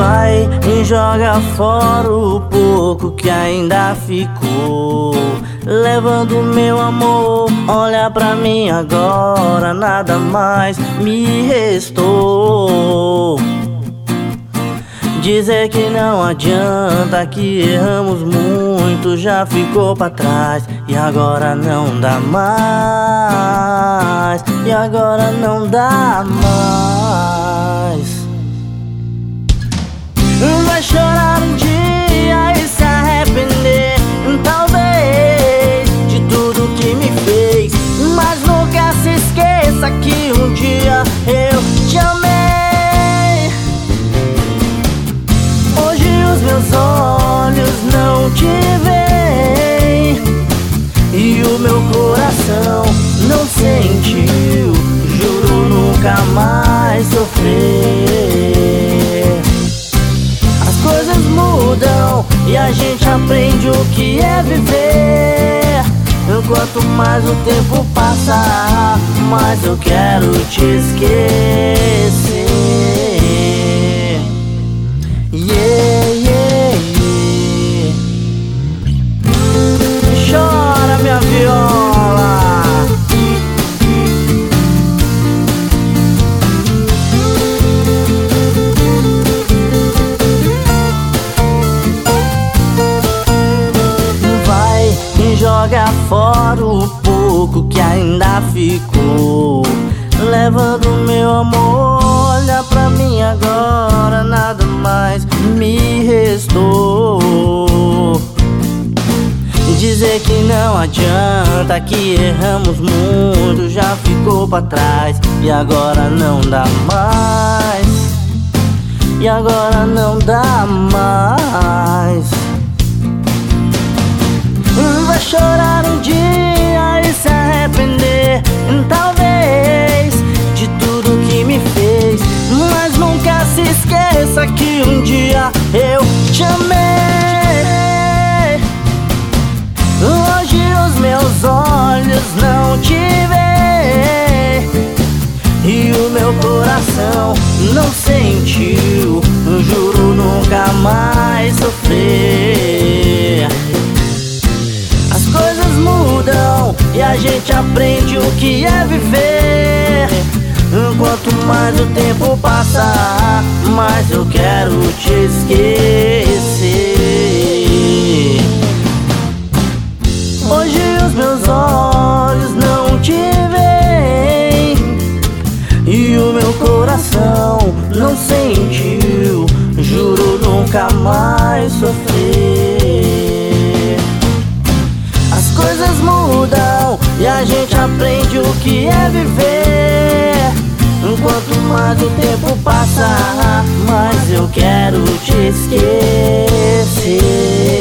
Vai e joga fora o pouco que ainda ficou, levando meu amor. Olha pra mim agora, nada mais me restou. Dizer que não adianta, que erramos muito, já ficou pra trás. E agora não dá mais, e agora não dá mais. Vai chorar um dia e se arrepender, talvez, de tudo que me fez. Mas nunca se esqueça que um dia eu te amei. Hoje os meus olhos não te veem e o meu coração não sentiu. Juro nunca mais sofrer. As coisas mudam e a gente aprende o que é viver. Quanto mais o tempo passa, mais eu quero te esquecer. Yeah, yeah, yeah. Chora, minha viola. Vai e joga fora o pouco que ainda ficou, levando meu amor. Olha pra mim agora, nada mais me restou. Dizer que não adianta, que erramos muito, já ficou pra trás. E agora não dá mais, e agora não dá mais. Vai chorar um dia e se arrepender, talvez, de tudo que me fez. Mas nunca se esqueça que um dia eu te amei. Hoje os meus olhos não te veem e o meu coração não sentiu. Juro nunca mais sofrer. As coisas mudam e a gente aprende o que é viver. Quanto mais o tempo passa, mais eu quero te esquecer. Hoje os meus olhos não te veem e o meu coração não sentiu. Juro nunca mais sofrer. As coisas mudam e a gente aprende o que é viver. Quanto mais o tempo passa, mais eu quero te esquecer.